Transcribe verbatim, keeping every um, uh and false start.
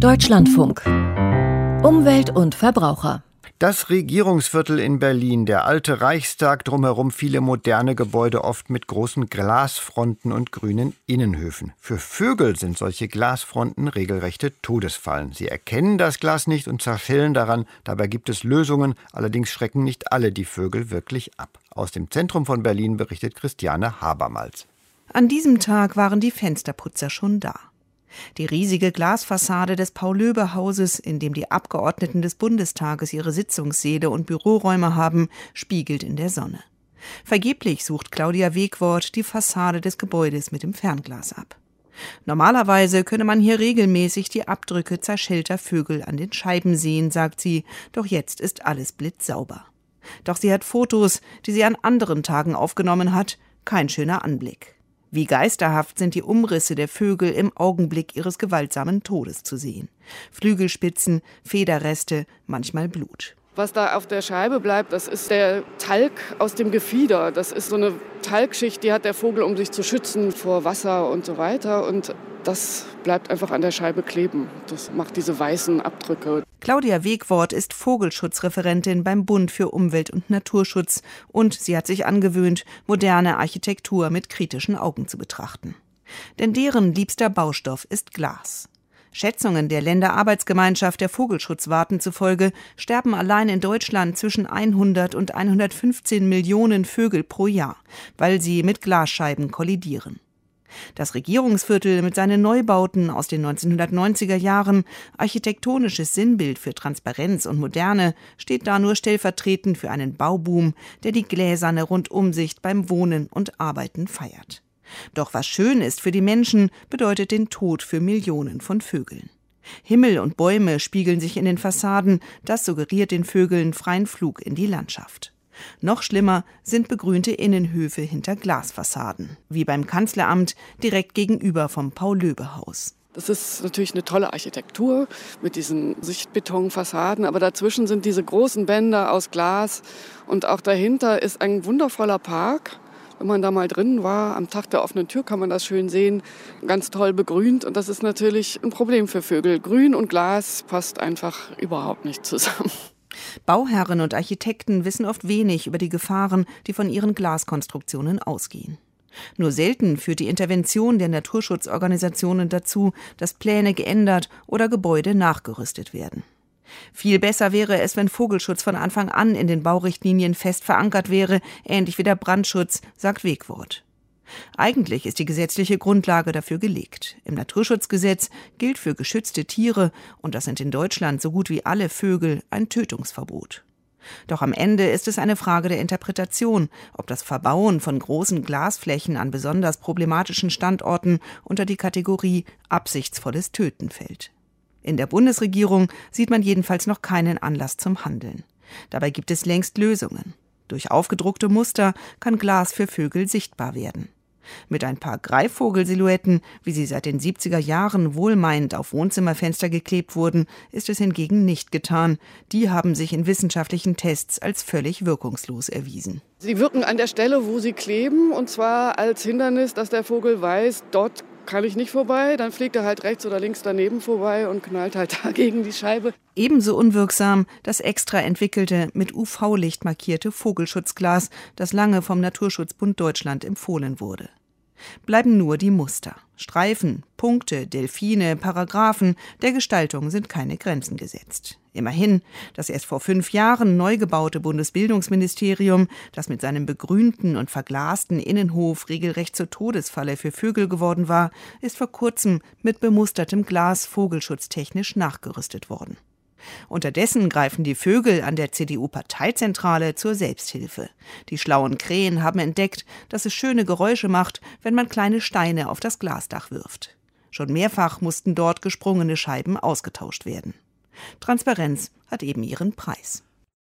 Deutschlandfunk. Umwelt und Verbraucher. Das Regierungsviertel in Berlin, der alte Reichstag, drumherum viele moderne Gebäude, oft mit großen Glasfronten und grünen Innenhöfen. Für Vögel sind solche Glasfronten regelrechte Todesfallen. Sie erkennen das Glas nicht und zerschellen daran. Dabei gibt es Lösungen, allerdings schrecken nicht alle die Vögel wirklich ab. Aus dem Zentrum von Berlin berichtet Christiane Habermals. An diesem Tag waren die Fensterputzer schon da. Die riesige Glasfassade des Paul-Löbe-Hauses, in dem die Abgeordneten des Bundestages ihre Sitzungssäle und Büroräume haben, spiegelt in der Sonne. Vergeblich sucht Claudia Wegwort die Fassade des Gebäudes mit dem Fernglas ab. Normalerweise könne man hier regelmäßig die Abdrücke zerschellter Vögel an den Scheiben sehen, sagt sie, doch jetzt ist alles blitzsauber. Doch sie hat Fotos, die sie an anderen Tagen aufgenommen hat, kein schöner Anblick. Wie geisterhaft sind die Umrisse der Vögel im Augenblick ihres gewaltsamen Todes zu sehen. Flügelspitzen, Federreste, manchmal Blut. Was da auf der Scheibe bleibt, das ist der Talg aus dem Gefieder. Das ist so eine Talgschicht, die hat der Vogel, um sich zu schützen vor Wasser und so weiter. Und das bleibt einfach an der Scheibe kleben. Das macht diese weißen Abdrücke. Claudia Wegwort ist Vogelschutzreferentin beim Bund für Umwelt- und Naturschutz und sie hat sich angewöhnt, moderne Architektur mit kritischen Augen zu betrachten. Denn deren liebster Baustoff ist Glas. Schätzungen der Länderarbeitsgemeinschaft der Vogelschutzwarten zufolge sterben allein in Deutschland zwischen hundert und hundertfünfzehn Millionen Vögel pro Jahr, weil sie mit Glasscheiben kollidieren. Das Regierungsviertel mit seinen Neubauten aus den neunzehnhundertneunziger Jahren, architektonisches Sinnbild für Transparenz und Moderne, steht da nur stellvertretend für einen Bauboom, der die gläserne Rundumsicht beim Wohnen und Arbeiten feiert. Doch was schön ist für die Menschen, bedeutet den Tod für Millionen von Vögeln. Himmel und Bäume spiegeln sich in den Fassaden, das suggeriert den Vögeln freien Flug in die Landschaft. Noch schlimmer sind begrünte Innenhöfe hinter Glasfassaden, wie beim Kanzleramt direkt gegenüber vom Paul-Löbe-Haus. Das ist natürlich eine tolle Architektur mit diesen Sichtbetonfassaden, aber dazwischen sind diese großen Bänder aus Glas und auch dahinter ist ein wundervoller Park. Wenn man da mal drin war, am Tag der offenen Tür kann man das schön sehen, ganz toll begrünt und das ist natürlich ein Problem für Vögel. Grün und Glas passt einfach überhaupt nicht zusammen. Bauherren und Architekten wissen oft wenig über die Gefahren, die von ihren Glaskonstruktionen ausgehen. Nur selten führt die Intervention der Naturschutzorganisationen dazu, dass Pläne geändert oder Gebäude nachgerüstet werden. Viel besser wäre es, wenn Vogelschutz von Anfang an in den Baurichtlinien fest verankert wäre, ähnlich wie der Brandschutz, sagt Wegwort. Eigentlich ist die gesetzliche Grundlage dafür gelegt. Im Naturschutzgesetz gilt für geschützte Tiere, und das sind in Deutschland so gut wie alle Vögel, ein Tötungsverbot. Doch am Ende ist es eine Frage der Interpretation, ob das Verbauen von großen Glasflächen an besonders problematischen Standorten unter die Kategorie absichtsvolles Töten fällt. In der Bundesregierung sieht man jedenfalls noch keinen Anlass zum Handeln. Dabei gibt es längst Lösungen. Durch aufgedruckte Muster kann Glas für Vögel sichtbar werden. Mit ein paar Greifvogelsilhouetten, wie sie seit den siebziger Jahren wohlmeinend auf Wohnzimmerfenster geklebt wurden, ist es hingegen nicht getan. Die haben sich in wissenschaftlichen Tests als völlig wirkungslos erwiesen. Sie wirken an der Stelle, wo sie kleben, und zwar als Hindernis, dass der Vogel weiß, dort kann ich nicht vorbei, dann fliegt er halt rechts oder links daneben vorbei und knallt halt da gegen die Scheibe. Ebenso unwirksam das extra entwickelte, mit U V-Licht markierte Vogelschutzglas, das lange vom Naturschutzbund Deutschland empfohlen wurde. Bleiben nur die Muster. Streifen, Punkte, Delfine, Paragraphen, der Gestaltung sind keine Grenzen gesetzt. Immerhin, das erst vor fünf Jahren neu gebaute Bundesbildungsministerium, das mit seinem begrünten und verglasten Innenhof regelrecht zur Todesfalle für Vögel geworden war, ist vor kurzem mit bemustertem Glas vogelschutztechnisch nachgerüstet worden. Unterdessen greifen die Vögel an der C D U-Parteizentrale zur Selbsthilfe. Die schlauen Krähen haben entdeckt, dass es schöne Geräusche macht, wenn man kleine Steine auf das Glasdach wirft. Schon mehrfach mussten dort gesprungene Scheiben ausgetauscht werden. Transparenz hat eben ihren Preis.